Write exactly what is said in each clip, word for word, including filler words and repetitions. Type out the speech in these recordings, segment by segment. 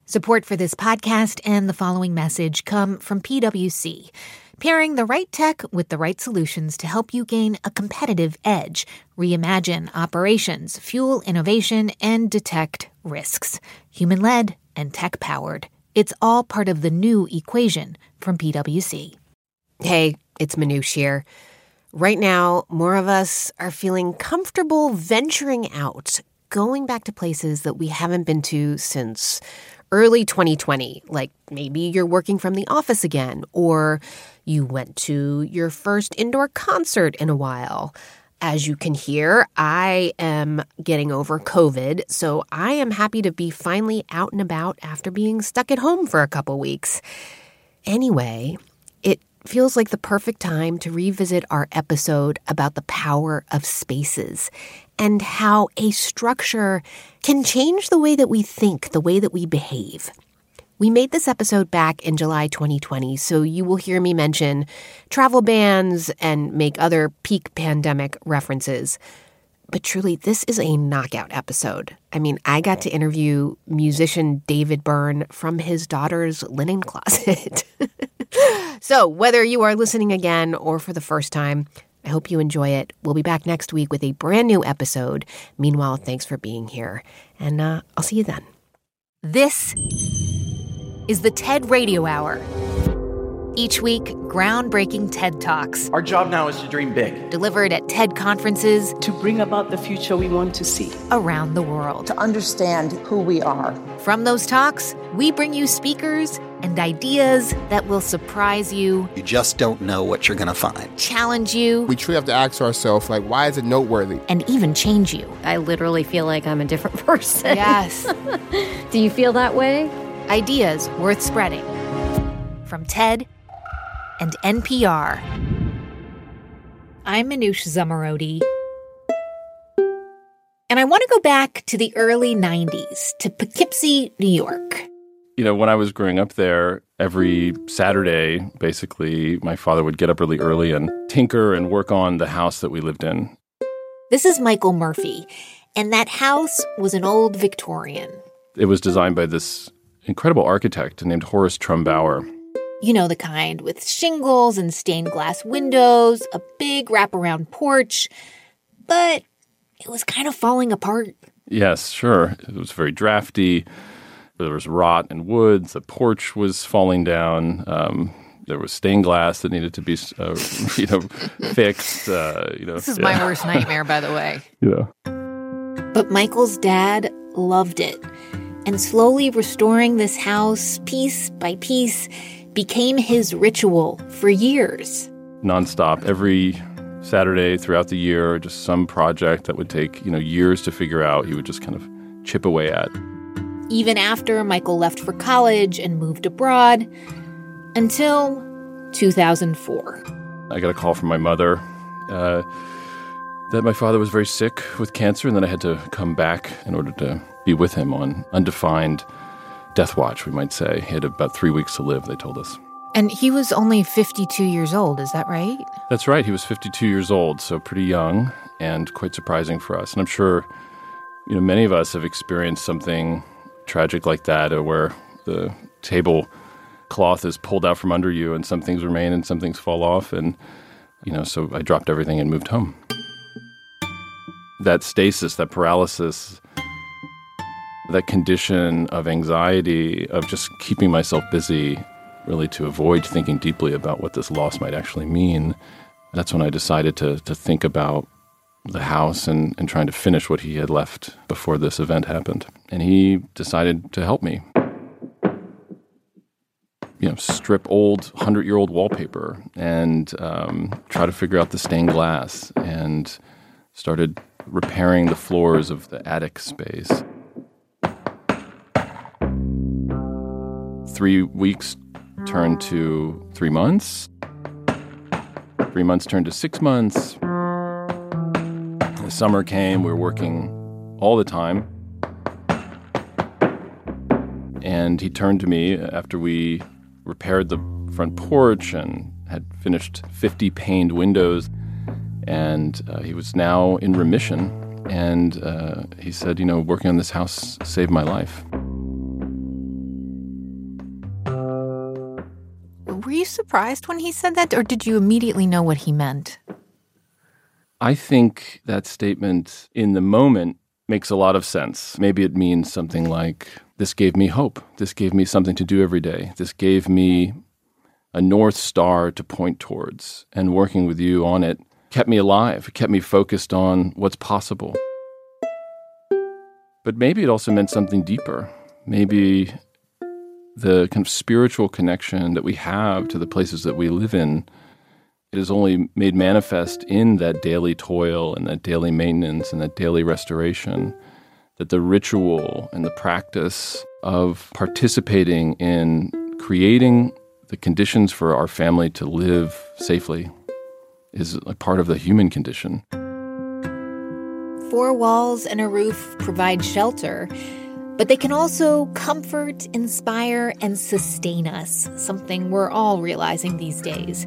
Support for this podcast and the following message come from P W C, pairing the right tech with the right solutions to help you gain a competitive edge, reimagine operations, fuel innovation, and detect risks. Human-led and tech-powered. It's all part of the new equation from P W C. Hey, it's Manoush here. Right now, more of us are feeling comfortable venturing out, going back to places that we haven't been to since early twenty twenty, like maybe you're working from the office again, or you went to your first indoor concert in a while. As you can hear, I am getting over COVID, so I am happy to be finally out and about after being stuck at home for a couple weeks. Anyway, it feels like the perfect time to revisit our episode about the power of spaces and how a structure can change the way that we think, the way that we behave. We made this episode back in July twenty twenty, so you will hear me mention travel bans and make other peak pandemic references. But truly, this is a knockout episode. I mean, I got to interview musician David Byrne from his daughter's linen closet. So whether you are listening again or for the first time, I hope you enjoy it. We'll be back next week with a brand new episode. Meanwhile, thanks for being here, and uh, I'll see you then. This is the TED Radio Hour. Each week, groundbreaking TED Talks. Our job now is to dream big. Delivered at TED conferences. To bring about the future we want to see. Around the world. To understand who we are. From those talks, we bring you speakers and ideas that will surprise you. You just don't know what you're going to find. Challenge you. We truly have to ask ourselves, like, why is it noteworthy? And even change you. I literally feel like I'm a different person. Yes. Do you feel that way? Ideas worth spreading. From TED and N P R. I'm Manoush Zomorodi. And I want to go back to the early nineties, to Poughkeepsie, New York. You know, when I was growing up there, every Saturday, basically, my father would get up really early and tinker and work on the house that we lived in. This is Michael Murphy, and that house was an old Victorian. It was designed by this incredible architect named Horace Trumbauer. You know, the kind with shingles and stained glass windows, a big wraparound porch, but it was kind of falling apart. Yes, sure. It was very drafty. There was rot and wood. The porch was falling down. Um, there was stained glass that needed to be, uh, you know, fixed. Uh, you know, this is yeah. my worst nightmare, by the way. Yeah. But Michael's dad loved it, and slowly restoring this house piece by piece became his ritual for years. Nonstop, every Saturday throughout the year, just some project that would take, you know, years to figure out, he would just kind of chip away at. Even after Michael left for college and moved abroad, until two thousand four. I got a call from my mother uh, that my father was very sick with cancer, and that I had to come back in order to be with him on undefined death watch, we might say. He had about three weeks to live, they told us. And he was only fifty-two years old, is that right? That's right. He was fifty-two years old, so pretty young and quite surprising for us. And I'm sure, you know, many of us have experienced something tragic like that, uh, where the tablecloth is pulled out from under you and some things remain and some things fall off. And, you know, so I dropped everything and moved home. That stasis, that paralysis, that condition of anxiety, of just keeping myself busy, really to avoid thinking deeply about what this loss might actually mean. That's when I decided to to think about the house and, and trying to finish what he had left before this event happened. And he decided to help me. You know, strip old hundred-year-old wallpaper and um, try to figure out the stained glass, and started repairing the floors of the attic space. Three weeks turned to three months. Three months turned to six months. The summer came. We were working all the time. And he turned to me after we repaired the front porch and had finished fifty paned windows. And uh, he was now in remission. And uh, he said, you know, working on this house saved my life. you surprised when he said that, or did you immediately know what he meant? I think that statement in the moment makes a lot of sense. Maybe it means something like, this gave me hope. This gave me something to do every day. This gave me a North Star to point towards. And working with you on it kept me alive, kept me focused on what's possible. But maybe it also meant something deeper. Maybe the kind of spiritual connection that we have to the places that we live in, it is only made manifest in that daily toil and that daily maintenance and that daily restoration, that the ritual and the practice of participating in creating the conditions for our family to live safely is a part of the human condition. Four walls and a roof provide shelter, but they can also comfort, inspire, and sustain us, something we're all realizing these days.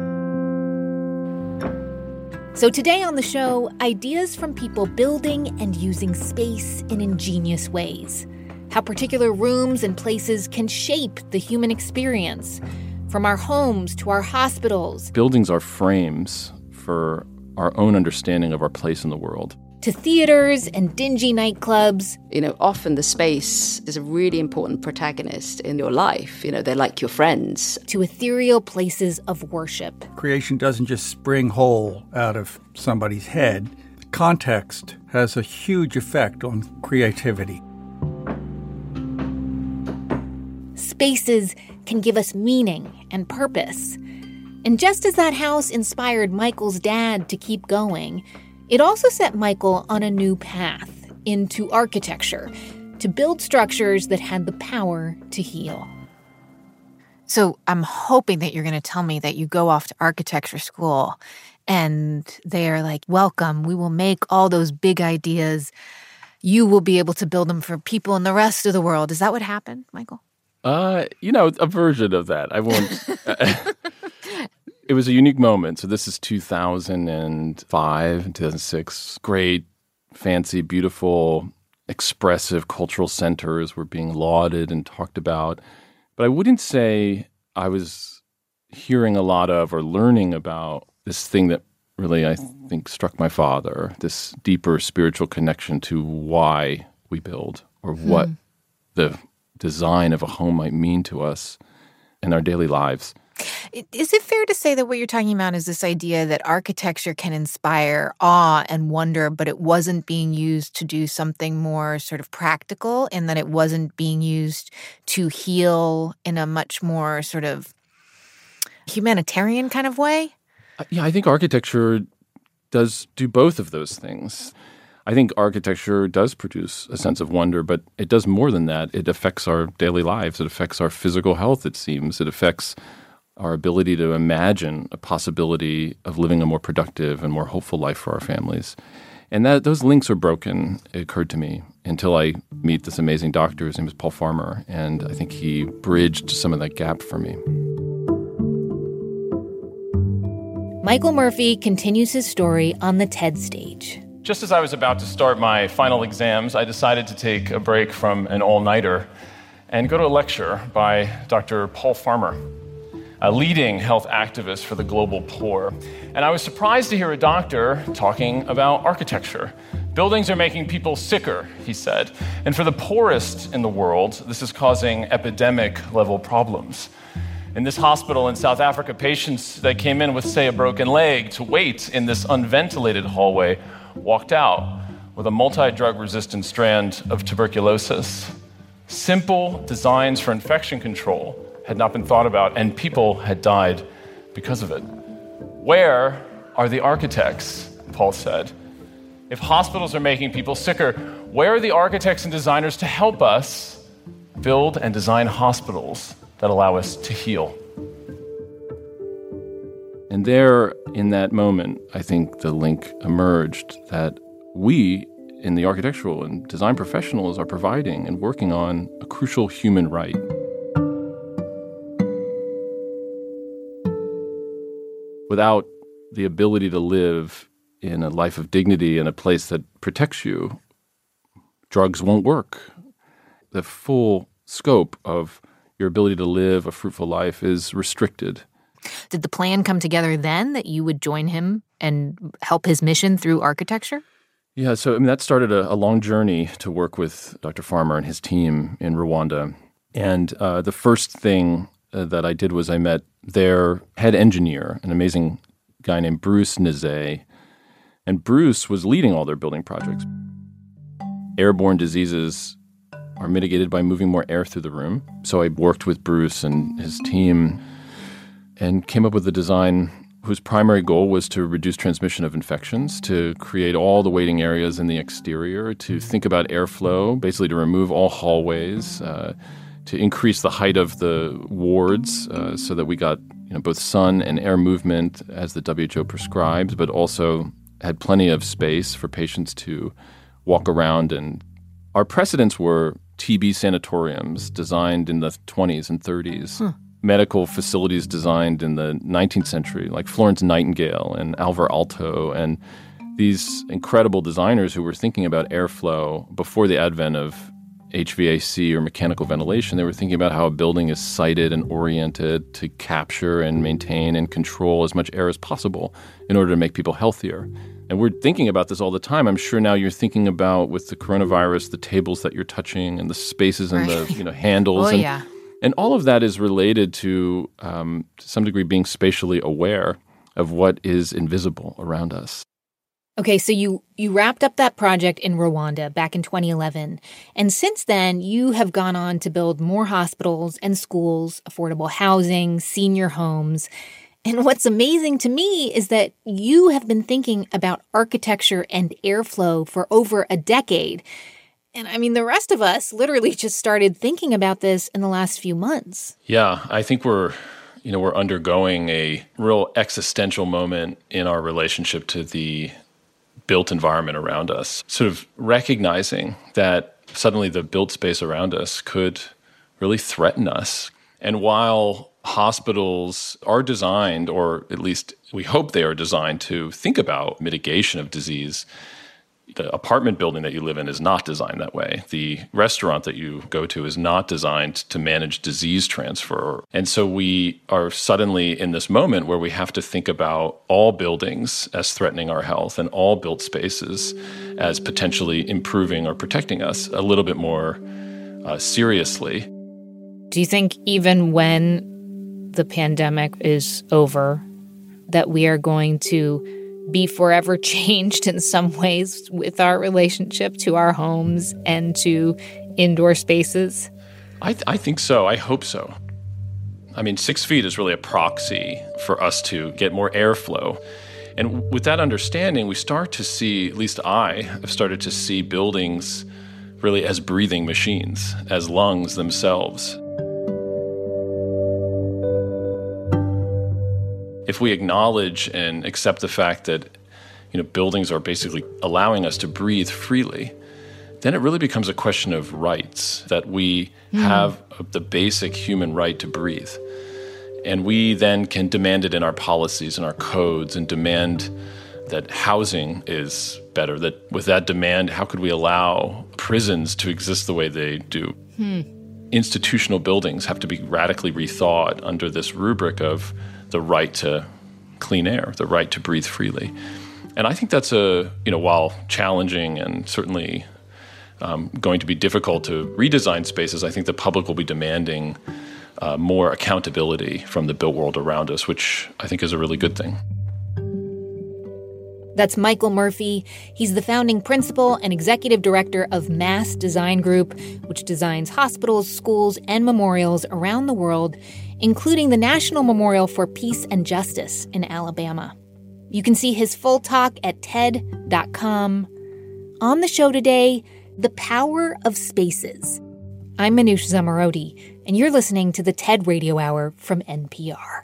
So today on the show, ideas from people building and using space in ingenious ways. How particular rooms and places can shape the human experience, from our homes to our hospitals. Buildings are frames for our own understanding of our place in the world. To theaters and dingy nightclubs. You know, often the space is a really important protagonist in your life. You know, they're like your friends. To ethereal places of worship. Creation doesn't just spring whole out of somebody's head. Context has a huge effect on creativity. Spaces can give us meaning and purpose. And just as that house inspired Michael's dad to keep going, it also set Michael on a new path into architecture, to build structures that had the power to heal. So I'm hoping that you're going to tell me that you go off to architecture school and they're like, welcome, we will make all those big ideas. You will be able to build them for people in the rest of the world. Is that what happened, Michael? Uh, you know, a version of that. I won't... It was a unique moment. So this is two thousand five and two thousand six. Great, fancy, beautiful, expressive cultural centers were being lauded and talked about. But I wouldn't say I was hearing a lot of or learning about this thing that really, I think, struck my father, this deeper spiritual connection to why we build or what hmm. the design of a home might mean to us in our daily lives. Is it fair to say that what you're talking about is this idea that architecture can inspire awe and wonder, but it wasn't being used to do something more sort of practical, and that it wasn't being used to heal in a much more sort of humanitarian kind of way? Yeah, I think architecture does do both of those things. I think architecture does produce a sense of wonder, but it does more than that. It affects our daily lives. It affects our physical health, it seems. It affects our ability to imagine a possibility of living a more productive and more hopeful life for our families. And that those links are broken, it occurred to me, until I meet this amazing doctor. His name is Paul Farmer, and I think he bridged some of that gap for me. Michael Murphy continues his story on the TED stage. Just as I was about to start my final exams, I decided to take a break from an all-nighter and go to a lecture by Doctor Paul Farmer, a leading health activist for the global poor. And I was surprised to hear a doctor talking about architecture. Buildings are making people sicker, he said. And for the poorest in the world, this is causing epidemic-level problems. In this hospital in South Africa, patients that came in with, say, a broken leg to wait in this unventilated hallway walked out with a multi-drug-resistant strand of tuberculosis. Simple designs for infection control had not been thought about, and people had died because of it. Where are the architects, Paul said. If hospitals are making people sicker, where are the architects and designers to help us build and design hospitals that allow us to heal? And there, in that moment, I think the link emerged that we, in the architectural and design professionals, are providing and working on a crucial human right. Without the ability to live in a life of dignity in a place that protects you, drugs won't work. The full scope of your ability to live a fruitful life is restricted. Did the plan come together then that you would join him and help his mission through architecture? Yeah, so I mean, that started a, a long journey to work with Doctor Farmer and his team in Rwanda. And uh, the first thing uh, that I did was I met their head engineer, an amazing guy named Bruce Nizet. And Bruce was leading all their building projects. Airborne diseases are mitigated by moving more air through the room. So I worked with Bruce and his team and came up with a design whose primary goal was to reduce transmission of infections, to create all the waiting areas in the exterior, to think about airflow, basically to remove all hallways, uh, to increase the height of the wards uh, so that we got you know, both sun and air movement as the W H O prescribes, but also had plenty of space for patients to walk around. And our precedents were T B sanatoriums designed in the twenties and thirties. Hmm. Medical facilities designed in the nineteenth century, like Florence Nightingale and Alvar Aalto, and these incredible designers who were thinking about airflow before the advent of H V A C or mechanical ventilation. They were thinking about how a building is sited and oriented to capture and maintain and control as much air as possible in order to make people healthier. And we're thinking about this all the time. I'm sure now you're thinking about, with the coronavirus, the tables that you're touching and the spaces and right. the you know handles. Oh, and, yeah. And all of that is related to, um, to some degree, being spatially aware of what is invisible around us. Okay, so you, you wrapped up that project in Rwanda back in twenty eleven. And since then, you have gone on to build more hospitals and schools, affordable housing, senior homes. And what's amazing to me is that you have been thinking about architecture and airflow for over a decade. And I mean, the rest of us literally just started thinking about this in the last few months. Yeah, I think we're, you know, we're undergoing a real existential moment in our relationship to the built environment around us. Sort of recognizing that suddenly the built space around us could really threaten us. And while hospitals are designed, or at least we hope they are designed to think about mitigation of disease, the apartment building that you live in is not designed that way. The restaurant that you go to is not designed to manage disease transfer. And so we are suddenly in this moment where we have to think about all buildings as threatening our health and all built spaces as potentially improving or protecting us a little bit more uh, seriously. Do you think even when the pandemic is over, that we are going to be forever changed in some ways with our relationship to our homes and to indoor spaces? I, th- I think so. I hope so. I mean, six feet is really a proxy for us to get more airflow. And with that understanding, we start to see, at least I have started to see buildings really as breathing machines, as lungs themselves. If we acknowledge and accept the fact that, you know, buildings are basically allowing us to breathe freely, then it really becomes a question of rights, that we mm. have the basic human right to breathe. And we then can demand it in our policies and our codes and demand that housing is better, that with that demand, how could we allow prisons to exist the way they do? Hmm. Institutional buildings have to be radically rethought under this rubric of the right to clean air, the right to breathe freely. And I think that's a, you know, while challenging and certainly um, going to be difficult to redesign spaces, I think the public will be demanding uh, more accountability from the built world around us, which I think is a really good thing. That's Michael Murphy. He's the founding principal and executive director of Mass Design Group, which designs hospitals, schools, and memorials around the world, including the National Memorial for Peace and Justice in Alabama. You can see his full talk at T E D dot com. On the show today, the power of spaces. I'm Manoush Zomorodi, and you're listening to the TED Radio Hour from N P R.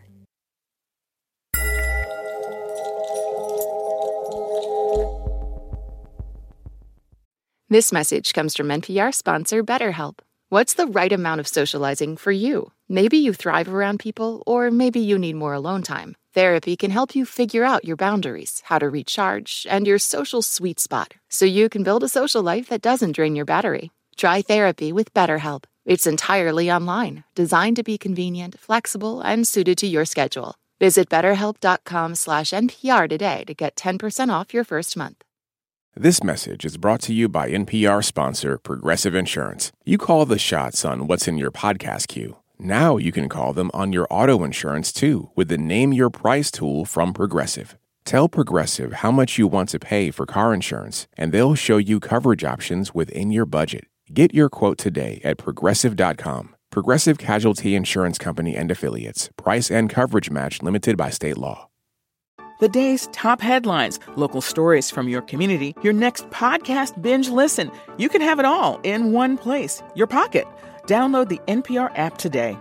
This message comes from N P R sponsor BetterHelp. What's the right amount of socializing for you? Maybe you thrive around people, or maybe you need more alone time. Therapy can help you figure out your boundaries, how to recharge, and your social sweet spot, so you can build a social life that doesn't drain your battery. Try therapy with BetterHelp. It's entirely online, designed to be convenient, flexible, and suited to your schedule. Visit betterhelp.com slash NPR today to get ten percent off your first month. This message is brought to you by N P R sponsor Progressive Insurance. You call the shots on what's in your podcast queue. Now you can call them on your auto insurance, too, with the Name Your Price tool from Progressive. Tell Progressive how much you want to pay for car insurance, and they'll show you coverage options within your budget. Get your quote today at Progressive dot com. Progressive Casualty Insurance Company and Affiliates. Price and coverage match limited by state law. The day's top headlines, local stories from your community, your next podcast binge listen. You can have it all in one place, your pocket. Download the N P R app today.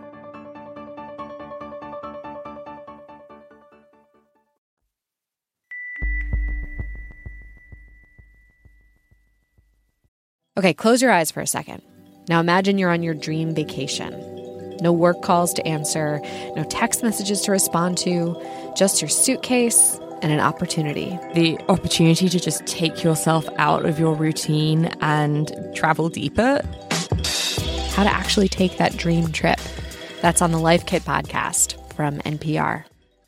Okay, close your eyes for a second. Now imagine you're on your dream vacation. No work calls to answer, no text messages to respond to, just your suitcase and an opportunity. The opportunity to just take yourself out of your routine and travel deeper. How to actually take that dream trip. That's on the Life Kit podcast from N P R.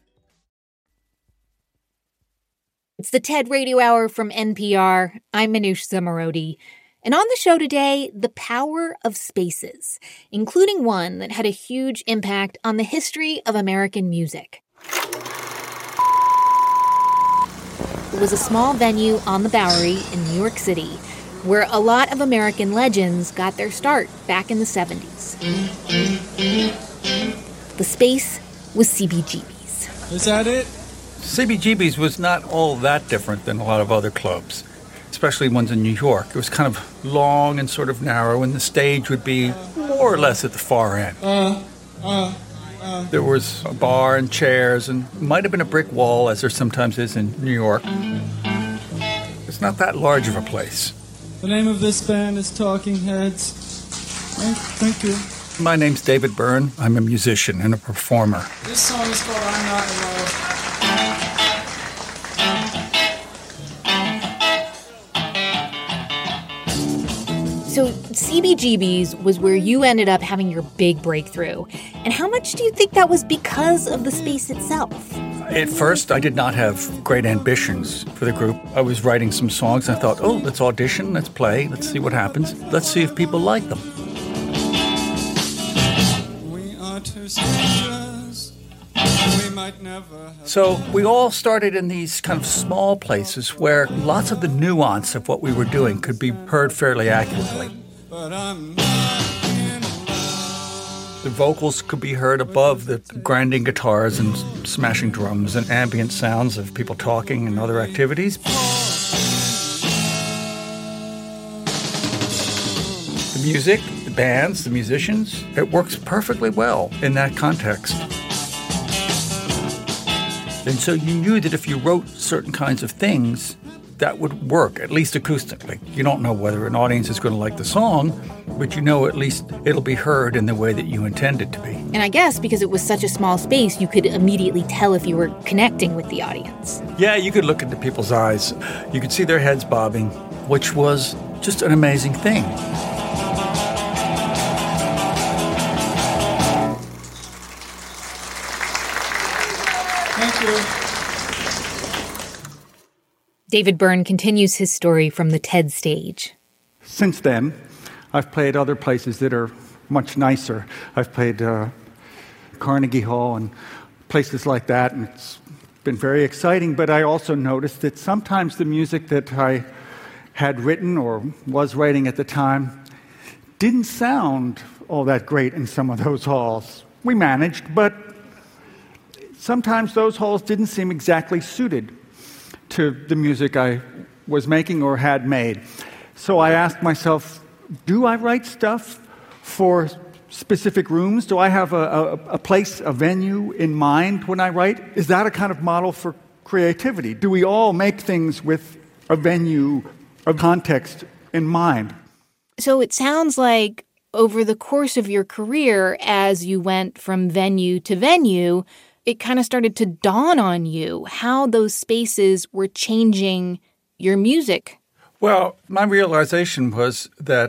It's the TED Radio Hour from N P R. I'm Manoush Zomorodi. And on the show today, the power of spaces, including one that had a huge impact on the history of American music. It was a small venue on the Bowery in New York City, where a lot of American legends got their start back in the seventies. The space was C B G B's. Is that it? C B G B's was not all that different than a lot of other clubs, especially ones in New York. It was kind of long and sort of narrow, and the stage would be more or less at the far end. Uh, uh, uh. There was a bar and chairs, and might have been a brick wall, as there sometimes is in New York. It's not that large of a place. The name of this band is Talking Heads. Thank, thank you. My name's David Byrne. I'm a musician and a performer. This song is called I'm Not in Love. So C B G B's was where you ended up having your big breakthrough. And how much do you think that was because of the space itself? At first, I did not have great ambitions for the group. I was writing some songs. I thought, oh, let's audition, let's play, let's see what happens. Let's see if people like them. We are two strangers. We might never have... So we all started in these kind of small places where lots of the nuance of what we were doing could be heard fairly accurately. But I'm not in love. The vocals could be heard above the grinding guitars and smashing drums and ambient sounds of people talking and other activities. The music, the bands, the musicians, it works perfectly well in that context. And so you knew that if you wrote certain kinds of things, that would work, at least acoustically. You don't know whether an audience is going to like the song, but you know at least it'll be heard in the way that you intend it to be. And I guess because it was such a small space, you could immediately tell if you were connecting with the audience. Yeah, you could look into people's eyes. You could see their heads bobbing, which was just an amazing thing. Thank you. David Byrne continues his story from the TED stage. Since then, I've played other places that are much nicer. I've played uh, Carnegie Hall and places like that, and it's been very exciting, but I also noticed that sometimes the music that I had written or was writing at the time didn't sound all that great in some of those halls. We managed, but sometimes those halls didn't seem exactly suited to the music I was making or had made. So I asked myself, do I write stuff for specific rooms? Do I have a, a, a place, a venue in mind when I write? Is that a kind of model for creativity? Do we all make things with a venue, a context in mind? So it sounds like over the course of your career, as you went from venue to venue, it kind of started to dawn on you how those spaces were changing your music. Well, my realization was that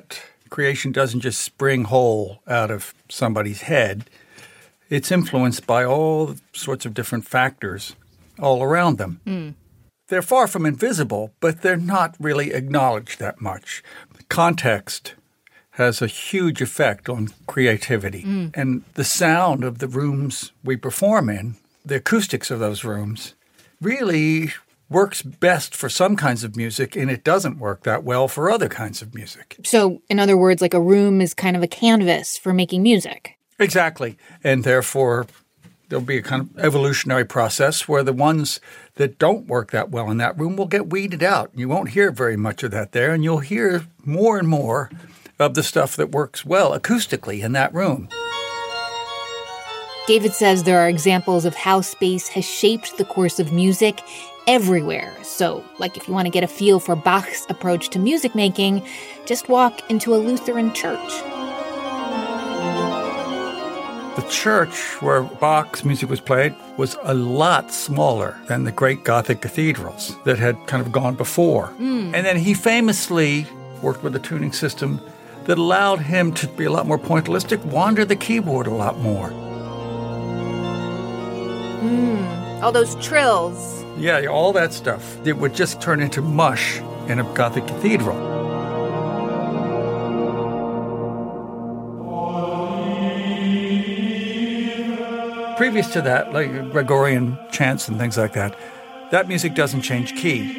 Creation doesn't just spring whole out of somebody's head. It's influenced by all sorts of different factors all around them. Mm. They're far from invisible, but they're not really acknowledged that much. Context has a huge effect on creativity. Mm. And the sound of the rooms we perform in, the acoustics of those rooms, really works best for some kinds of music, and it doesn't work that well for other kinds of music. So, in other words, like a room is kind of a canvas for making music. Exactly. And therefore, there'll be a kind of evolutionary process where the ones that don't work that well in that room will get weeded out. You won't hear very much of that there, and you'll hear more and more of the stuff that works well acoustically in that room. David says there are examples of how space has shaped the course of music everywhere. So, like if you want to get a feel for Bach's approach to music making, just walk into a Lutheran church. The church where Bach's music was played was a lot smaller than the great Gothic cathedrals that had kind of gone before. Mm. And then he famously worked with a tuning system that allowed him to be a lot more pointillistic, wander the keyboard a lot more. Mm. All those trills. Yeah, all that stuff. It would just turn into mush in a Gothic cathedral. Previous to that, like Gregorian chants and things like that, that music doesn't change key.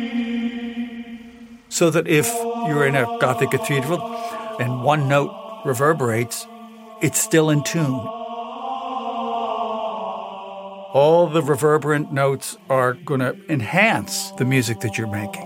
So that if you're in a Gothic cathedral and one note reverberates, it's still in tune. All the reverberant notes are going to enhance the music that you're making.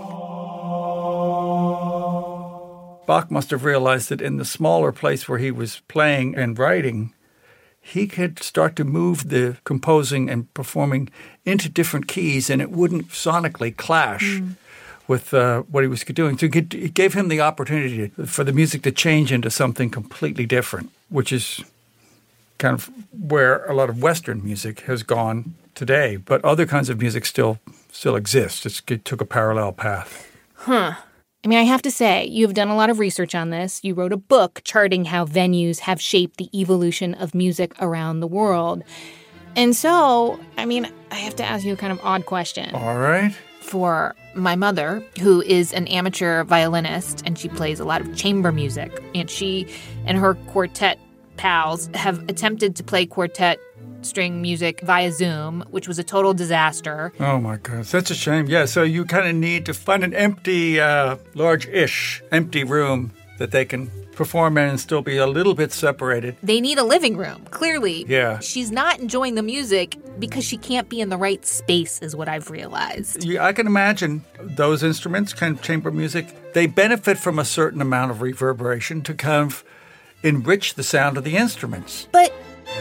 Bach must have realized that in the smaller place where he was playing and writing, he could start to move the composing and performing into different keys, and it wouldn't sonically clash mm. with uh, what he was doing. So it gave him the opportunity to, for the music to change into something completely different, which is kind of where a lot of Western music has gone today. But other kinds of music still still exist. It's, it took a parallel path. Huh. I mean, I have to say, you've done a lot of research on this. You wrote a book charting how venues have shaped the evolution of music around the world. And so, I mean, I have to ask you a kind of odd question. All right. For my mother, who is an amateur violinist, and she plays a lot of chamber music, and she and her quartet pals have attempted to play quartet string music via Zoom, which was a total disaster. Oh, my God. Such a shame. Yeah, so you kind of need to find an empty, uh, large-ish empty room that they can perform in and still be a little bit separated. They need a living room, clearly. Yeah. She's not enjoying the music because she can't be in the right space, is what I've realized. Yeah, I can imagine those instruments, kind of chamber music, they benefit from a certain amount of reverberation to kind of enrich the sound of the instruments. But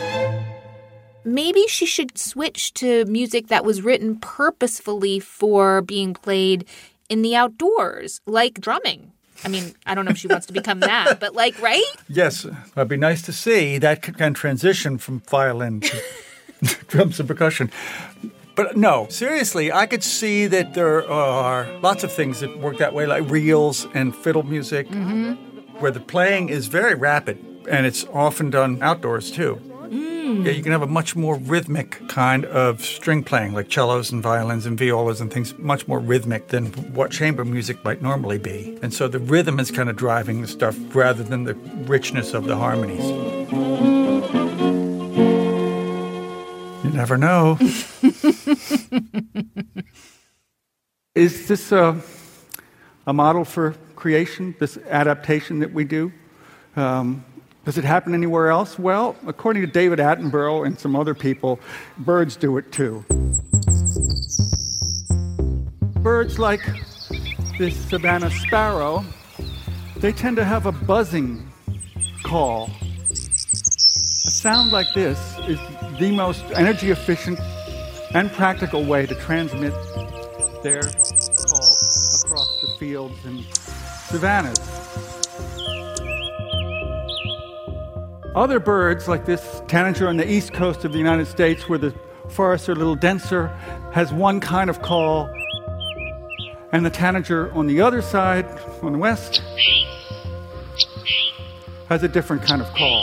maybe she should switch to music that was written purposefully for being played in the outdoors, like drumming. I mean, I don't know if she wants to become that, but like, right? Yes, it'd be nice to see that kind of transition from violin to drums and percussion. But no, seriously, I could see that there are lots of things that work that way, like reels and fiddle music, mm-hmm. where the playing is very rapid, and it's often done outdoors, too. Mm. Yeah, you can have a much more rhythmic kind of string playing, like cellos and violins and violas and things, much more rhythmic than what chamber music might normally be. And so the rhythm is kind of driving the stuff rather than the richness of the harmonies. You never know. Is this a, a model for creation, this adaptation that we do? Um, Does it happen anywhere else? Well, according to David Attenborough and some other people, birds do it too. Birds like this Savannah sparrow, they tend to have a buzzing call. A sound like this is the most energy efficient and practical way to transmit their call across the fields and savannas. Other birds, like this tanager on the east coast of the United States, where the forests are a little denser, has one kind of call. And the tanager on the other side, on the west, has a different kind of call.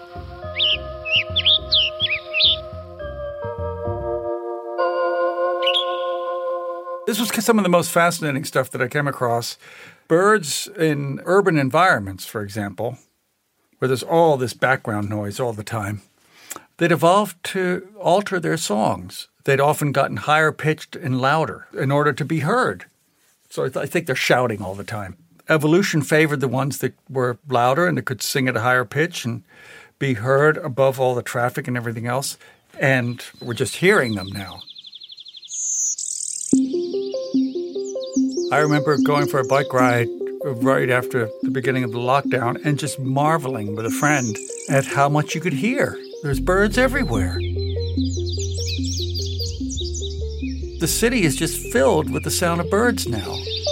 This was some of the most fascinating stuff that I came across. Birds in urban environments, for example, where there's all this background noise all the time, they'd evolved to alter their songs. They'd often gotten higher pitched and louder in order to be heard. So I, th- I think they're shouting all the time. Evolution favored the ones that were louder and that could sing at a higher pitch and be heard above all the traffic and everything else. And we're just hearing them now. I remember going for a bike ride right after the beginning of the lockdown and just marveling with a friend at how much you could hear. There's birds everywhere. The city is just filled with the sound of birds now.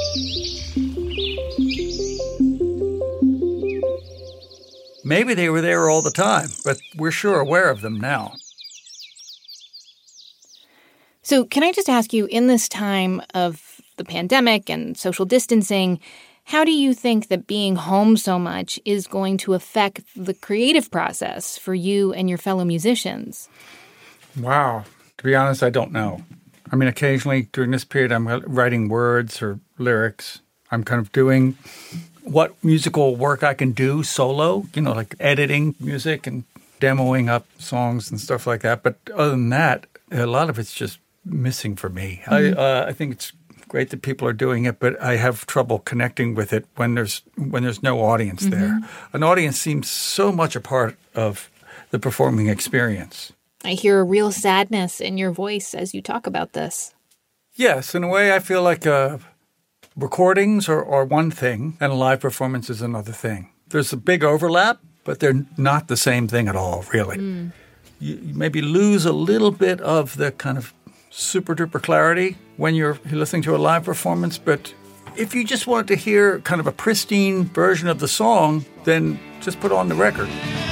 Maybe they were there all the time, but we're sure aware of them now. So can I just ask you, in this time of the pandemic and social distancing, how do you think that being home so much is going to affect the creative process for you and your fellow musicians? Wow. To be honest, I don't know. I mean, occasionally during this period, I'm writing words or lyrics. I'm kind of doing what musical work I can do solo, you know, like editing music and demoing up songs and stuff like that. But other than that, a lot of it's just missing for me. Mm-hmm. I, uh, I think it's great that people are doing it, but I have trouble connecting with it when there's when there's no audience mm-hmm. there. An audience seems so much a part of the performing experience. I hear a real sadness in your voice as you talk about this. Yes, in a way I feel like uh, recordings are, are one thing and a live performance is another thing. There's a big overlap, but they're not the same thing at all, really. Mm. You, you maybe lose a little bit of the kind of super-duper clarity when you're listening to a live performance, but if you just wanted to hear kind of a pristine version of the song, then just put on the record.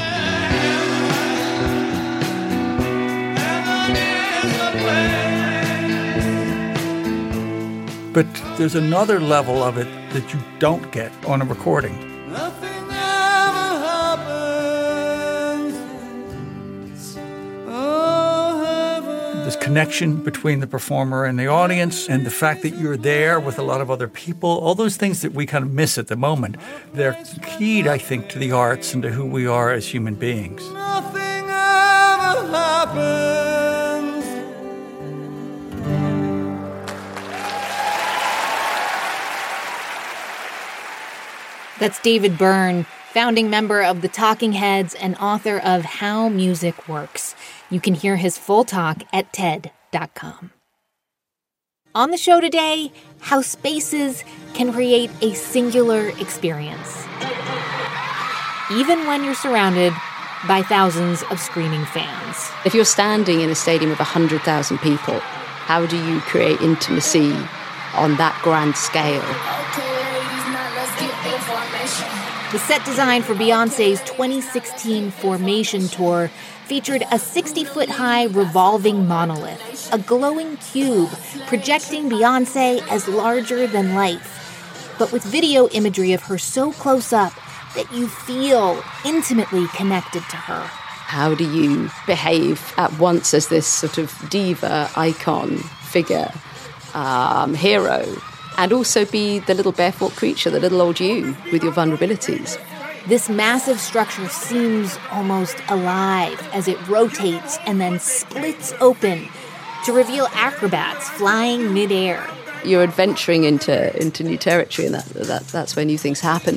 But there's another level of it that you don't get on a recording. Nothing ever happens. Oh, heaven. This connection between the performer and the audience and the fact that you're there with a lot of other people, all those things that we kind of miss at the moment, they're keyed, I think, to the arts and to who we are as human beings. Nothing ever happens. That's David Byrne, founding member of the Talking Heads and author of How Music Works. You can hear his full talk at T E D dot com. On the show today, how spaces can create a singular experience, even when you're surrounded by thousands of screaming fans. If you're standing in a stadium of one hundred thousand people, how do you create intimacy on that grand scale? The set design for Beyoncé's twenty sixteen Formation tour featured a sixty-foot-high revolving monolith, a glowing cube projecting Beyoncé as larger than life, but with video imagery of her so close up that you feel intimately connected to her. How do you behave at once as this sort of diva, icon, figure, um, hero, and also be the little barefoot creature, the little old you, with your vulnerabilities? This massive structure seems almost alive as it rotates and then splits open to reveal acrobats flying midair. You're adventuring into into new territory, and that, that that's where new things happen.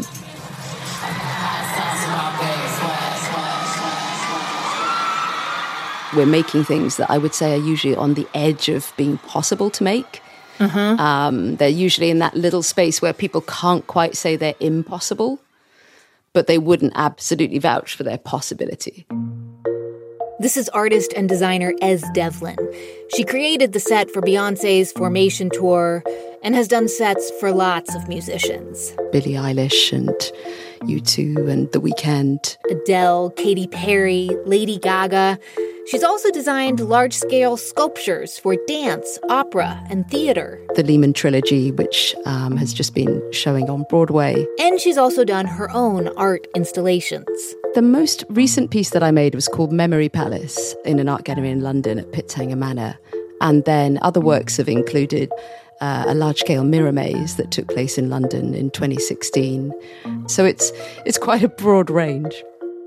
We're making things that I would say are usually on the edge of being possible to make. Uh-huh. Um, they're usually in that little space where people can't quite say they're impossible, but they wouldn't absolutely vouch for their possibility. This is artist and designer Ez Devlin. She created the set for Beyoncé's Formation tour and has done sets for lots of musicians. Billie Eilish and U two and The Weeknd. Adele, Katy Perry, Lady Gaga. She's also designed large-scale sculptures for dance, opera, and theater. The Lehman Trilogy, which um, has just been showing on Broadway. And she's also done her own art installations. The most recent piece that I made was called Memory Palace in an art gallery in London at Pitzhanger Manor. And then other works have included uh, a large-scale mirror maze that took place in London in twenty sixteen. So it's it's quite a broad range.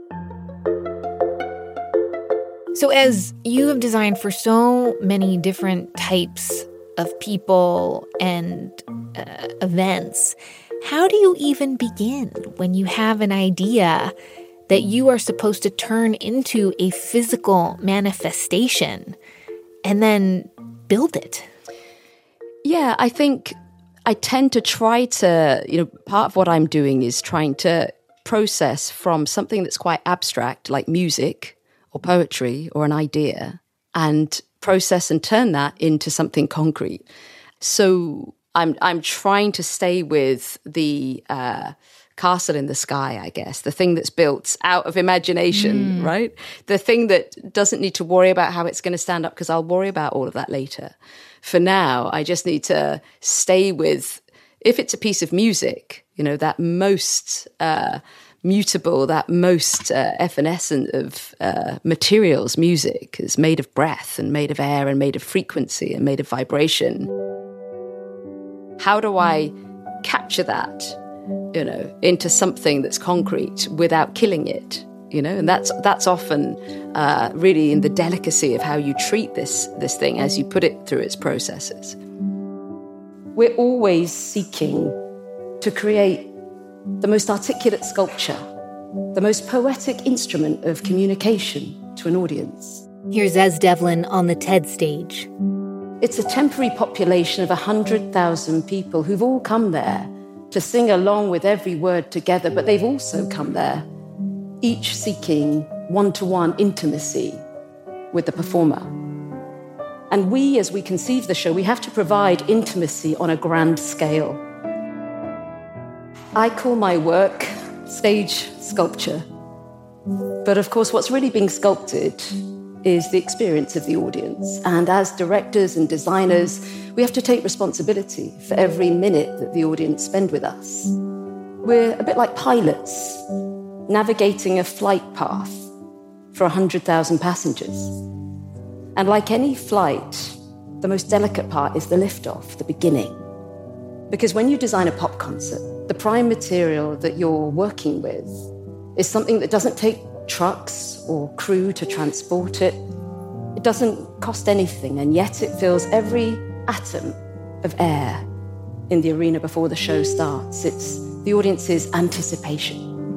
So as you have designed for so many different types of people and uh, events, how do you even begin when you have an idea that you are supposed to turn into a physical manifestation and then build it? Yeah, I think I tend to try to, you know, part of what I'm doing is trying to process from something that's quite abstract, like music, or poetry or an idea, and process and turn that into something concrete. So I'm I'm trying to stay with the uh, castle in the sky, I guess, the thing that's built out of imagination, mm. right? The thing that doesn't need to worry about how it's going to stand up, because I'll worry about all of that later. For now, I just need to stay with, if it's a piece of music, you know, that most Uh, mutable, that most uh, evanescent of uh, materials, music, is made of breath and made of air and made of frequency and made of vibration. How do I capture that, you know, into something that's concrete without killing it? You know, and that's that's often uh, really in the delicacy of how you treat this this thing as you put it through its processes. We're always seeking to create the most articulate sculpture, the most poetic instrument of communication to an audience. Here's Ez Devlin on the TED stage. It's a temporary population of one hundred thousand people who've all come there to sing along with every word together, but they've also come there, each seeking one-to-one intimacy with the performer. And we, as we conceive the show, we have to provide intimacy on a grand scale. I call my work stage sculpture. But of course, what's really being sculpted is the experience of the audience. And as directors and designers, we have to take responsibility for every minute that the audience spend with us. We're a bit like pilots navigating a flight path for one hundred thousand passengers. And like any flight, the most delicate part is the liftoff, the beginning. Because when you design a pop concert, the prime material that you're working with is something that doesn't take trucks or crew to transport it. It doesn't cost anything, and yet it fills every atom of air in the arena before the show starts. It's the audience's anticipation.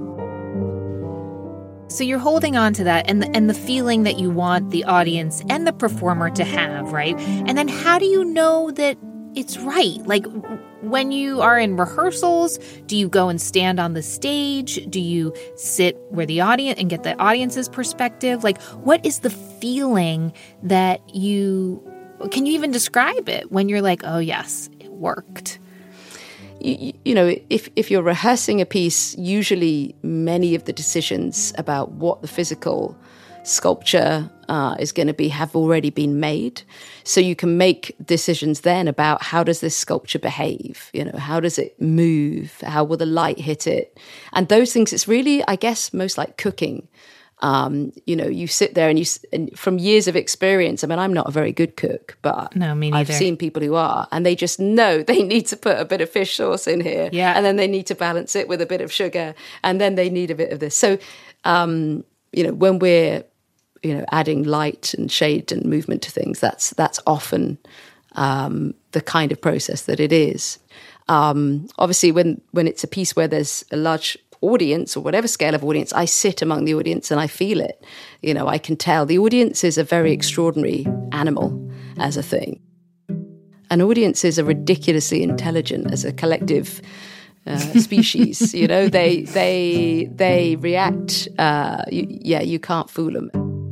So you're holding on to that and the, and the feeling that you want the audience and the performer to have, right? And then how do you know that it's right? Like, when you are in rehearsals, do you go and stand on the stage? Do you sit where the audience and get the audience's perspective? Like, what is the feeling that you, can you even describe it when you're like, oh yes, it worked? You, you know, if, if you're rehearsing a piece, usually many of the decisions about what the physical sculpture uh, is going to be have already been made. So you can make decisions then about how does this sculpture behave? You know, how does it move? How will the light hit it? And those things, it's really, I guess, most like cooking. Um, you know, you sit there and you, and from years of experience, I mean, I'm not a very good cook, but no, me neither. I've seen people who are, and they just know they need to put a bit of fish sauce in here. Yeah. And then they need to balance it with a bit of sugar. And then they need a bit of this. So, um, you know, when we're, you know, adding light and shade and movement to things, that's that's often um, the kind of process that it is. Um, obviously, when when it's a piece where there's a large audience or whatever scale of audience, I sit among the audience and I feel it. You know, I can tell the audience is a very extraordinary animal as a thing. And audiences are ridiculously intelligent as a collective uh, species. You know, they they they react. Uh, you, yeah, you can't fool them.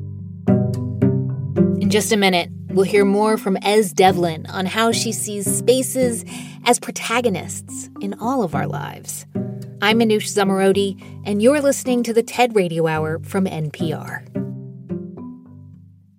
In just a minute, we'll hear more from Ez Devlin on how she sees spaces as protagonists in all of our lives. I'm Manoush Zomorodi, and you're listening to the TED Radio Hour from N P R.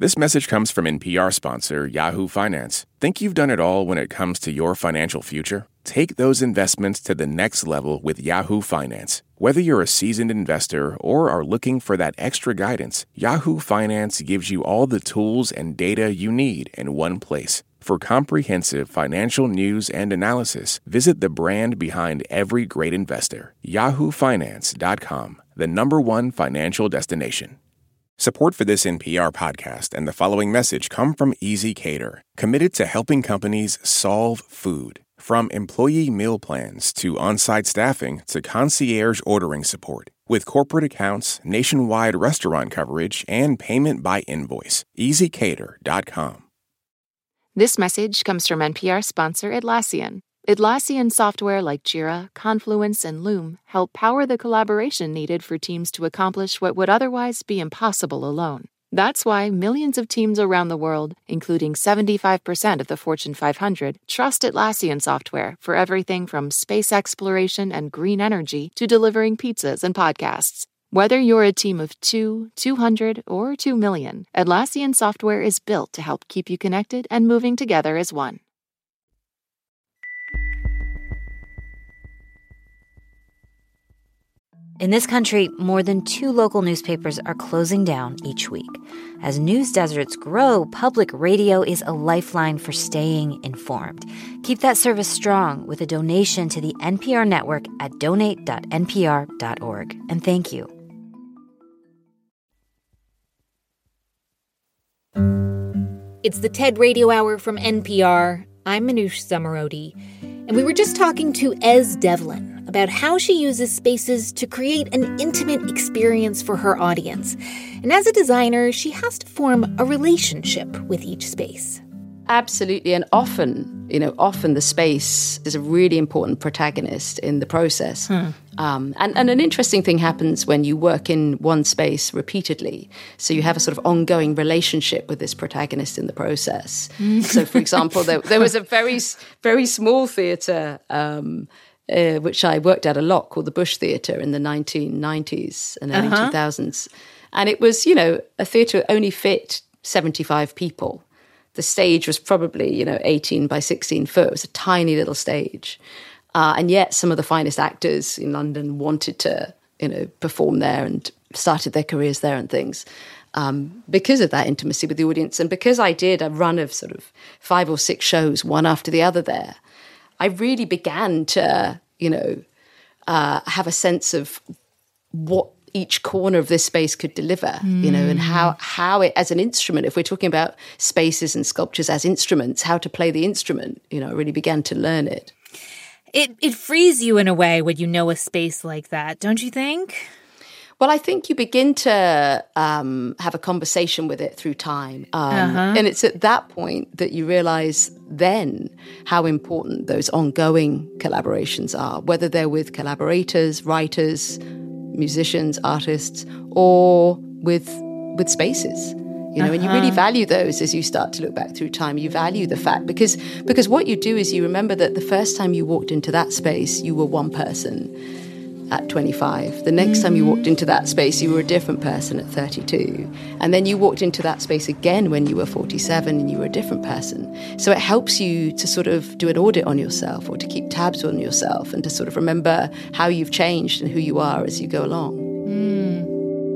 This message comes from N P R sponsor Yahoo Finance. Think you've done it all when it comes to your financial future? Take those investments to the next level with Yahoo Finance. Whether you're a seasoned investor or are looking for that extra guidance, Yahoo Finance gives you all the tools and data you need in one place. For comprehensive financial news and analysis, visit the brand behind every great investor, yahoo finance dot com, the number one financial destination. Support for this N P R podcast and the following message come from Easy Cater, committed to helping companies solve food. From employee meal plans to on-site staffing to concierge ordering support. With corporate accounts, nationwide restaurant coverage, and payment by invoice. easy cater dot com. This message comes from N P R sponsor Atlassian. Atlassian software like Jira, Confluence, and Loom help power the collaboration needed for teams to accomplish what would otherwise be impossible alone. That's why millions of teams around the world, including seventy-five percent of the Fortune five hundred, trust Atlassian software for everything from space exploration and green energy to delivering pizzas and podcasts. Whether you're a team of two, two hundred, or two million, Atlassian software is built to help keep you connected and moving together as one. In this country, more than two local newspapers are closing down each week. As news deserts grow, public radio is a lifeline for staying informed. Keep that service strong with a donation to the N P R network at donate dot n p r dot org. And thank you. It's the TED Radio Hour from N P R. I'm Manoush Zomorodi. And we were just talking to Ez Devlin about how she uses spaces to create an intimate experience for her audience. And as a designer, she has to form a relationship with each space. Absolutely. And often, you know, often the space is a really important protagonist in the process. Hmm. Um, and, and an interesting thing happens when you work in one space repeatedly. So you have a sort of ongoing relationship with this protagonist in the process. So, for example, there, there was a very, very small theatre um, uh, which I worked at a lot called the Bush Theatre in the nineteen nineties and early uh-huh. two thousands. And it was, you know, a theatre that only fit seventy-five people. The stage was probably, you know, eighteen by sixteen foot. It was a tiny little stage. Uh, and yet some of the finest actors in London wanted to, you know, perform there and started their careers there and things um, because of that intimacy with the audience. And because I did a run of sort of five or six shows, one after the other there, I really began to, you know, uh, have a sense of what each corner of this space could deliver, mm. you know, and how, how it, as an instrument, if we're talking about spaces and sculptures as instruments, how to play the instrument, you know, I really began to learn it. It it frees you in a way when you know a space like that, don't you think? Well, I think you begin to um, have a conversation with it through time. Um, uh-huh. And it's at that point that you realize then how important those ongoing collaborations are, whether they're with collaborators, writers, musicians, artists, or with with spaces. You know, uh-huh. and you really value those as you start to look back through time. You value the fact because because what you do is you remember that the first time you walked into that space, you were one person at twenty-five. The next mm-hmm. time you walked into that space, you were a different person at thirty-two. And then you walked into that space again when you were forty-seven and you were a different person. So it helps you to sort of do an audit on yourself or to keep tabs on yourself and to sort of remember how you've changed and who you are as you go along. Mm.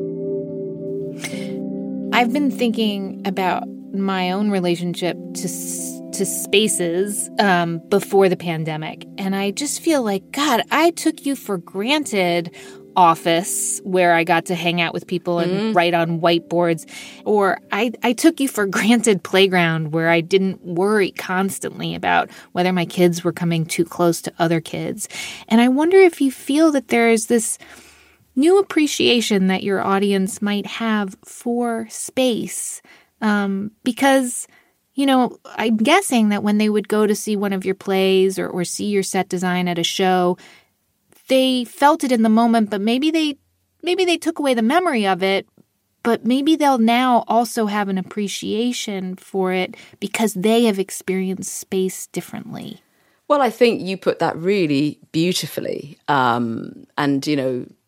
I've been thinking about my own relationship to to spaces um, before the pandemic, and I just feel like, God, I took you for granted office where I got to hang out with people and mm-hmm. write on whiteboards, or I, I took you for granted playground where I didn't worry constantly about whether my kids were coming too close to other kids. And I wonder if you feel that there's this new appreciation that your audience might have for space. Um, because, you know, I'm guessing that when they would go to see one of your plays or, or see your set design at a show, they felt it in the moment, but maybe they maybe they took away the memory of it, but maybe they'll now also have an appreciation for it because they have experienced space differently. Well, I think you put that really beautifully. Um, and, you know, the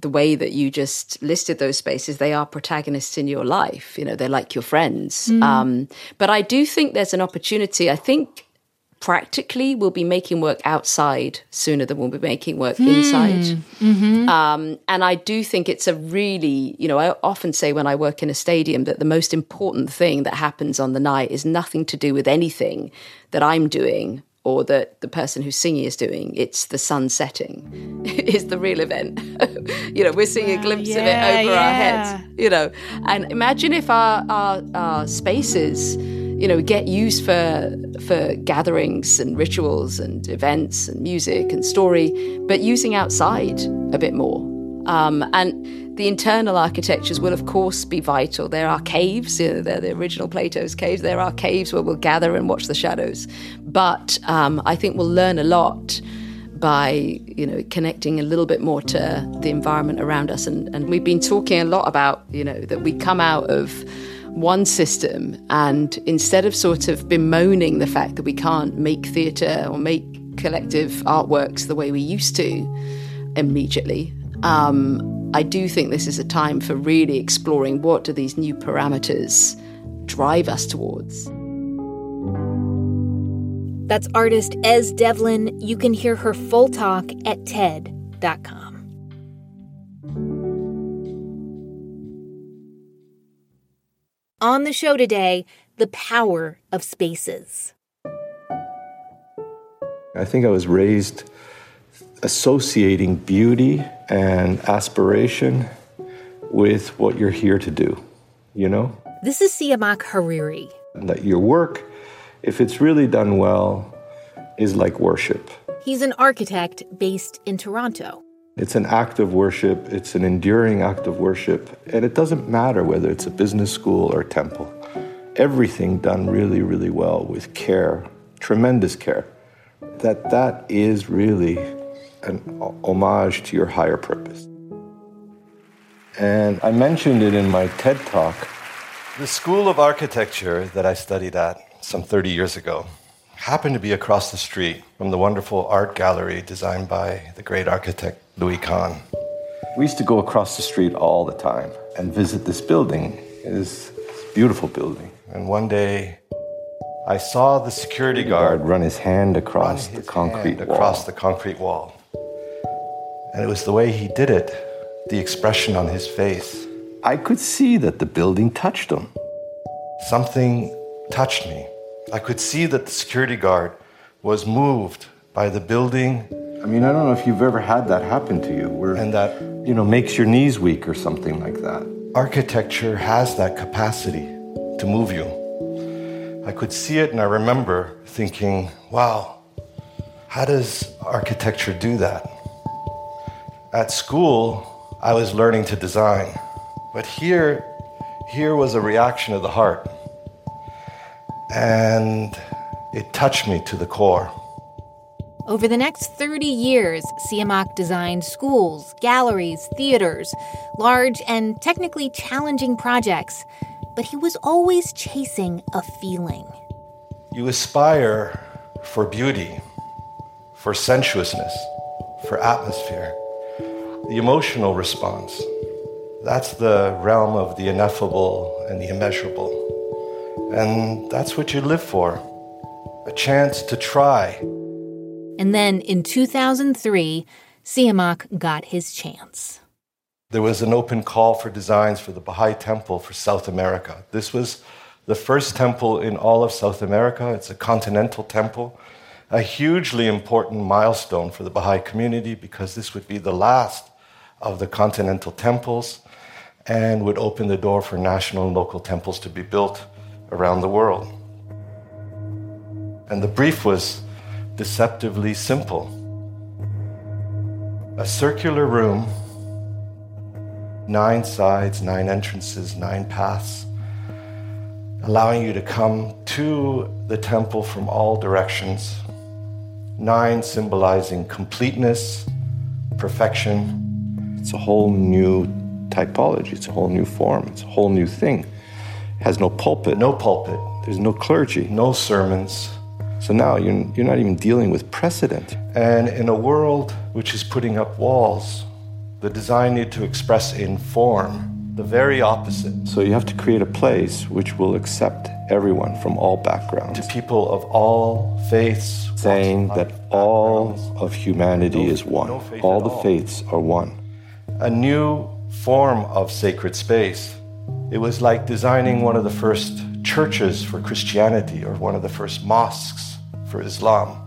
the way that you just listed those spaces, they are protagonists in your life. You know, they're like your friends. Mm. Um, but I do think there's an opportunity. I think practically we'll be making work outside sooner than we'll be making work mm. inside. Mm-hmm. Um, and I do think it's a really, you know, I often say when I work in a stadium that the most important thing that happens on the night is nothing to do with anything that I'm doing or that the person who's singing is doing. It's the sun setting is the real event. You know, we're seeing wow, a glimpse yeah, of it over yeah. our heads, you know. And imagine if our, our, our spaces, you know, get used for for gatherings and rituals and events and music and story, but using outside a bit more. Um, and the internal architectures will, of course, be vital. There are caves, you know, they're the original Plato's caves. There are caves where we'll gather and watch the shadows. But um, I think we'll learn a lot by, you know, connecting a little bit more to the environment around us. And, and we've been talking a lot about, you know, that we come out of one system, and instead of sort of bemoaning the fact that we can't make theatre or make collective artworks the way we used to immediately, um, I do think this is a time for really exploring what do these new parameters drive us towards. That's artist Ez Devlin. You can hear her full talk at T E D dot com. On the show today, the power of spaces. I think I was raised associating beauty and aspiration with what you're here to do, you know? This is Siamak Hariri. That your work, if it's really done well, is like worship. He's an architect based in Toronto. It's an act of worship. It's an enduring act of worship. And it doesn't matter whether it's a business school or temple. Everything done really, really well with care, tremendous care. That that is really an homage to your higher purpose. And I mentioned it in my TED Talk. The School of Architecture that I studied at some thirty years ago happened to be across the street from the wonderful art gallery designed by the great architect Louis Kahn. We used to go across the street all the time and visit this building. It's a beautiful building. And one day, I saw the security guard run his hand across his the concrete hand wall. across the concrete wall. And it was the way he did it, the expression on his face. I could see that the building touched him. Something touched me. I could see that the security guard was moved by the building. I mean, I don't know if you've ever had that happen to you, where, and that, you know, makes your knees weak or something like that. Architecture has that capacity to move you. I could see it, and I remember thinking, wow, how does architecture do that? At school, I was learning to design, but here, here was a reaction of the heart. And it touched me to the core. Over the next thirty years, Siamak designed schools, galleries, theaters, large and technically challenging projects. But he was always chasing a feeling. You aspire for beauty, for sensuousness, for atmosphere. The emotional response, that's the realm of the ineffable and the immeasurable. And that's what you live for, a chance to try. And then in two thousand three, Siamak got his chance. There was an open call for designs for the Baha'i Temple for South America. This was the first temple in all of South America. It's a continental temple, a hugely important milestone for the Baha'i community because this would be the last of the continental temples and would open the door for national and local temples to be built around the world. And the brief was deceptively simple. A circular room, nine sides, nine entrances, nine paths, allowing you to come to the temple from all directions. Nine symbolizing completeness, perfection. It's a whole new typology. It's a whole new form. It's a whole new thing. It has no pulpit. No pulpit. There's no clergy. No sermons. So now you're, you're not even dealing with precedent. And in a world which is putting up walls, the design needed to express in form the very opposite. So you have to create a place which will accept everyone from all backgrounds. To people of all faiths. Saying that all of humanity no, is one. No faith all at the all. faiths are one. A new form of sacred space. It was like designing one of the first churches for Christianity or one of the first mosques for Islam.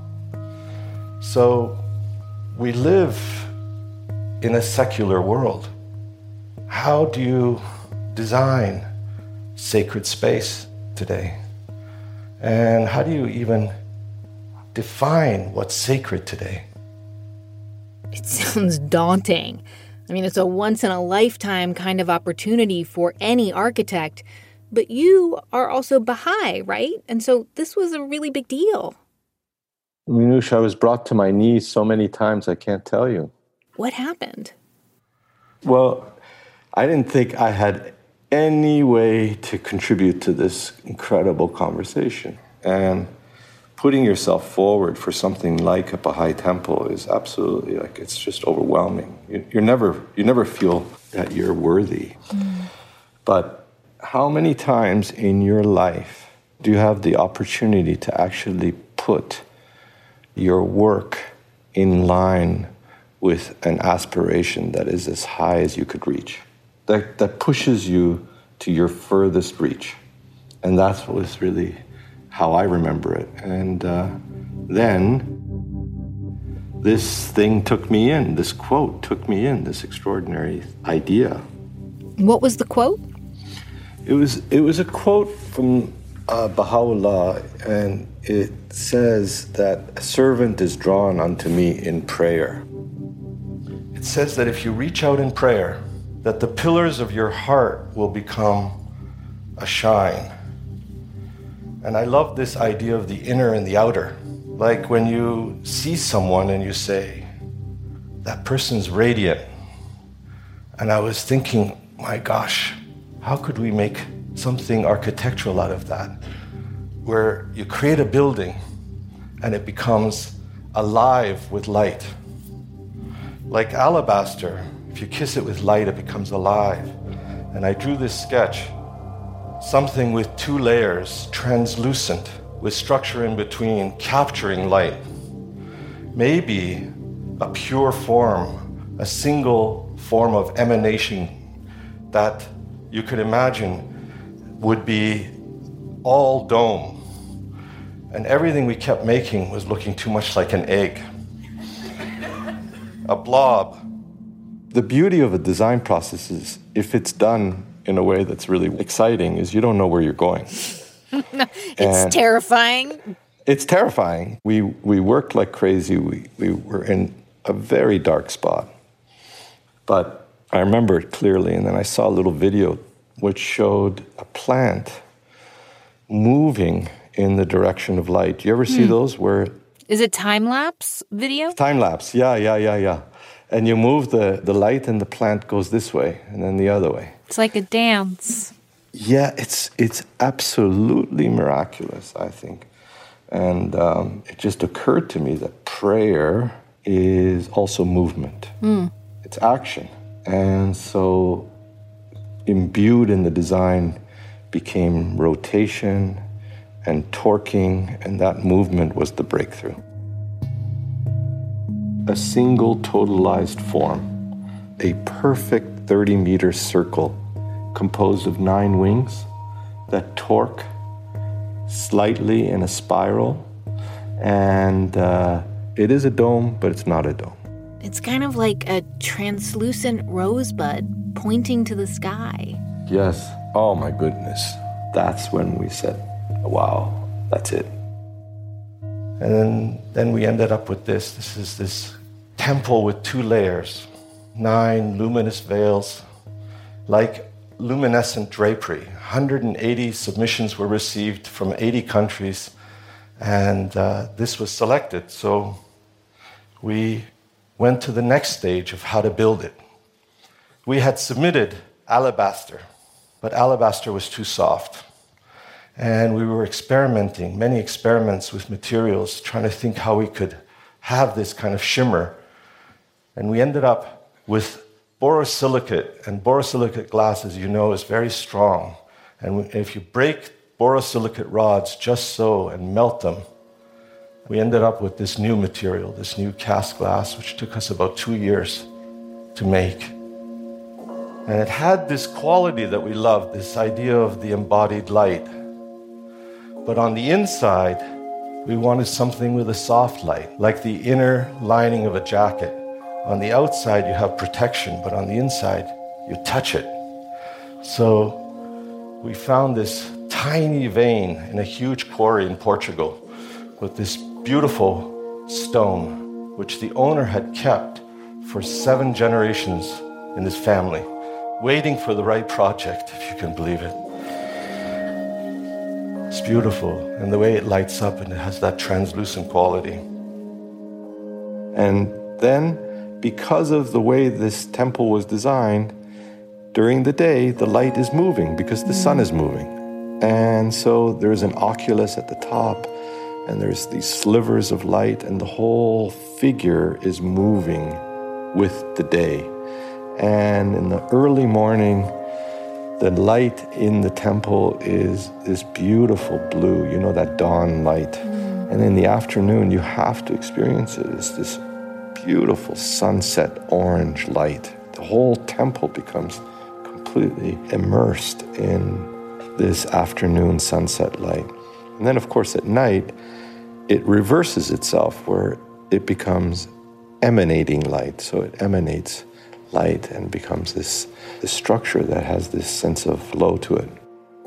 So we live in a secular world. How do you design sacred space today? And how do you even define what's sacred today? It sounds daunting. I mean, it's a once-in-a-lifetime kind of opportunity for any architect. But you are also Baha'i, right? And so this was a really big deal. Minouche, I was brought to my knees so many times I can't tell you. What happened? Well, I didn't think I had any way to contribute to this incredible conversation. And putting yourself forward for something like a Baha'i temple is absolutely, like, it's just overwhelming. You, you're never, you never feel that you're worthy. Mm. But how many times in your life do you have the opportunity to actually put your work in line with an aspiration that is as high as you could reach? That, that pushes you to your furthest reach. And that was really how I remember it. And uh, then this thing took me in, this quote took me in, this extraordinary idea. What was the quote? It was, it was a quote from uh, Baha'u'llah, and it says that a servant is drawn unto me in prayer. It says that if you reach out in prayer, that the pillars of your heart will become a shine. And I love this idea of the inner and the outer. Like when you see someone and you say, that person's radiant. And I was thinking, my gosh, how could we make something architectural out of that? Where you create a building and it becomes alive with light. Like alabaster, if you kiss it with light, it becomes alive. And I drew this sketch, something with two layers, translucent, with structure in between, capturing light. Maybe a pure form, a single form of emanation that you could imagine would be all dome. And everything we kept making was looking too much like an egg. A blob. The beauty of a design process is, if it's done in a way that's really exciting, is you don't know where you're going. It's and terrifying. It's terrifying. We we worked like crazy. We, we were in a very dark spot. But I remember it clearly, and then I saw a little video which showed a plant moving in the direction of light. Do you ever see Hmm. those where... Is it time-lapse video? Time-lapse, yeah, yeah, yeah, yeah. And you move the, the light and the plant goes this way and then the other way. It's like a dance. Yeah, it's it's absolutely miraculous, I think. And um, it just occurred to me that prayer is also movement. Mm. It's action. And so imbued in the design became rotation and torquing, and that movement was the breakthrough. A single totalized form, a perfect thirty-meter circle composed of nine wings that torque slightly in a spiral, and uh, it is a dome, but it's not a dome. It's kind of like a translucent rosebud pointing to the sky. Yes. Oh my goodness. That's when we said, wow, that's it. And then, then we ended up with this. This is this temple with two layers, nine luminous veils, like luminescent drapery. one hundred eighty submissions were received from eighty countries, and uh, this was selected. So we went to the next stage of how to build it. We had submitted alabaster, but alabaster was too soft. And we were experimenting, many experiments with materials, trying to think how we could have this kind of shimmer. And we ended up with borosilicate, and borosilicate glass, as you know, is very strong. And if you break borosilicate rods just so and melt them, we ended up with this new material, this new cast glass, which took us about two years to make. And it had this quality that we loved, this idea of the embodied light. But on the inside, we wanted something with a soft light, like the inner lining of a jacket. On the outside, you have protection, but on the inside, you touch it. So we found this tiny vein in a huge quarry in Portugal with this beautiful stone, which the owner had kept for seven generations in his family, waiting for the right project, if you can believe it. It's beautiful, and the way it lights up, and it has that translucent quality. And then, because of the way this temple was designed, during the day, the light is moving because the sun is moving. And so there's an oculus at the top, and there's these slivers of light, and the whole figure is moving with the day. And in the early morning, the light in the temple is this beautiful blue, you know, that dawn light. Mm. And in the afternoon, you have to experience it. It's this beautiful sunset orange light. The whole temple becomes completely immersed in this afternoon sunset light. And then, of course, at night, it reverses itself where it becomes emanating light. So it emanates light and becomes this, this structure that has this sense of flow to it.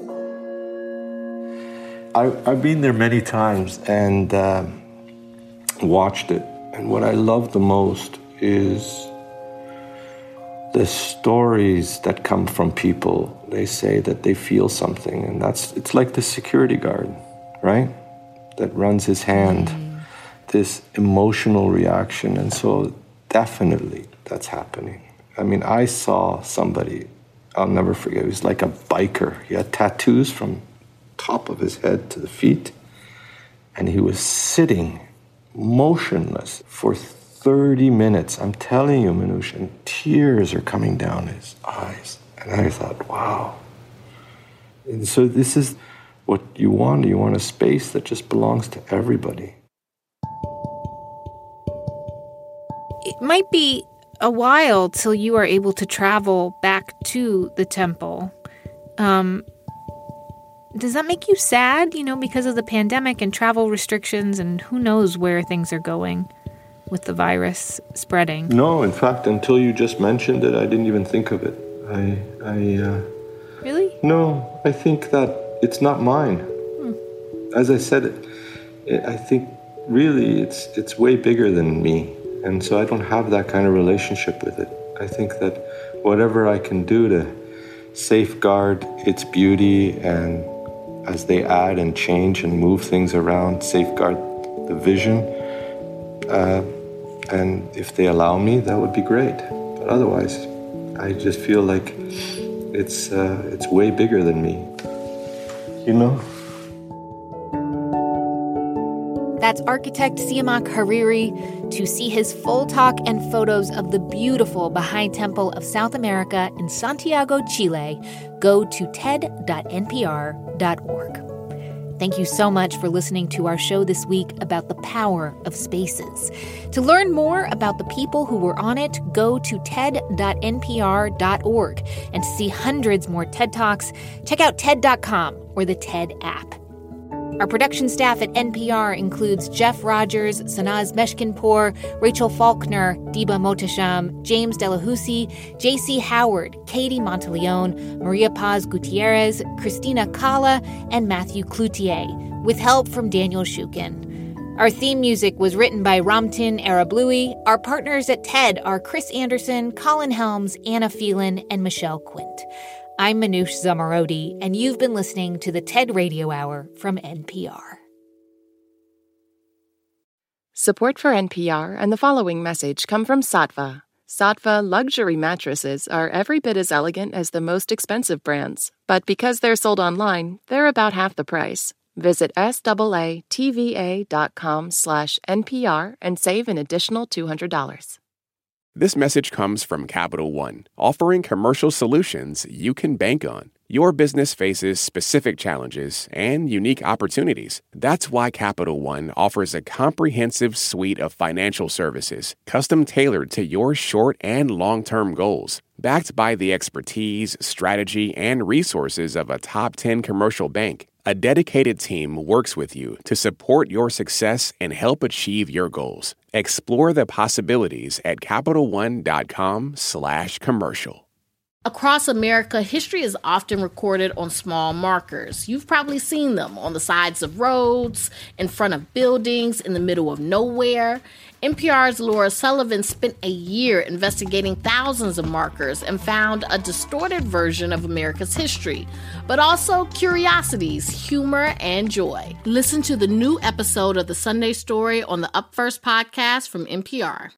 I, I've been there many times and uh, watched it. And what I love the most is the stories that come from people. They say that they feel something, and that's it's like the security guard, right? That runs his hand, mm. this emotional reaction. And so definitely that's happening. I mean, I saw somebody, I'll never forget, he was like a biker. He had tattoos from top of his head to the feet, and he was sitting motionless for thirty minutes. I'm telling you, Manoush, and tears are coming down his eyes. And I thought, wow. And so this is what you want. You want a space that just belongs to everybody. It might be a while till you are able to travel back to the temple. Um, does that make you sad, you know, because of the pandemic and travel restrictions, and who knows where things are going with the virus spreading? No, in fact, until you just mentioned it, I didn't even think of it. I, I, uh... Really? No, I think that it's not mine. Hmm. As I said, it, it, I think really it's it's way bigger than me. And so I don't have that kind of relationship with it. I think that whatever I can do to safeguard its beauty, and as they add and change and move things around, safeguard the vision, uh, and if they allow me, that would be great. But otherwise, I just feel like it's uh, it's way bigger than me, you know? That's architect Siamak Hariri. To see his full talk and photos of the beautiful Baha'i Temple of South America in Santiago, Chile, go to ted dot n p r dot org. Thank you so much for listening to our show this week about the power of spaces. To learn more about the people who were on it, go to ted dot n p r dot org. And to see hundreds more TED Talks, check out ted dot com or the TED app. Our production staff at N P R includes Jeff Rogers, Sanaz Meshkinpour, Rachel Faulkner, Diba Mohtasham, James Delahousie, J C Howard, Katie Monteleone, Maria Paz Gutierrez, Christina Kala, and Matthew Cloutier, with help from Daniel Shukin. Our theme music was written by Ramtin Arablouei. Our partners at TED are Chris Anderson, Colin Helms, Anna Phelan, and Michelle Quint. I'm Manoush Zomorodi, and you've been listening to the TED Radio Hour from N P R. Support for N P R and the following message come from Saatva. Saatva luxury mattresses are every bit as elegant as the most expensive brands, but because they're sold online, they're about half the price. Visit saatva dot com slash N P R and save an additional two hundred dollars. This message comes from Capital One, offering commercial solutions you can bank on. Your business faces specific challenges and unique opportunities. That's why Capital One offers a comprehensive suite of financial services, custom tailored to your short and long-term goals. Backed by the expertise, strategy, and resources of a top ten commercial bank, a dedicated team works with you to support your success and help achieve your goals. Explore the possibilities at CapitalOne.com slash commercial. Across America, history is often recorded on small markers. You've probably seen them on the sides of roads, in front of buildings, in the middle of nowhere. N P R's Laura Sullivan spent a year investigating thousands of markers and found a distorted version of America's history, but also curiosities, humor, and joy. Listen to the new episode of The Sunday Story on the Up First podcast from N P R.